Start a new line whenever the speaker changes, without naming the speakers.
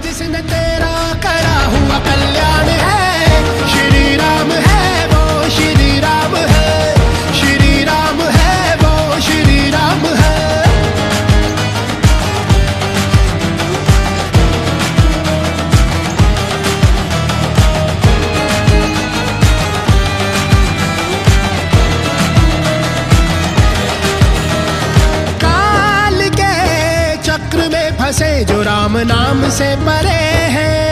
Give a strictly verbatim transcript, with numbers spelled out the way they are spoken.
जिसने तेरा करा हुआ कल्याण है। श्री राम है वो श्री राम है, श्री राम है वो श्री राम है। काल के चक्र में फंसे जो राम नाम से परे हैं,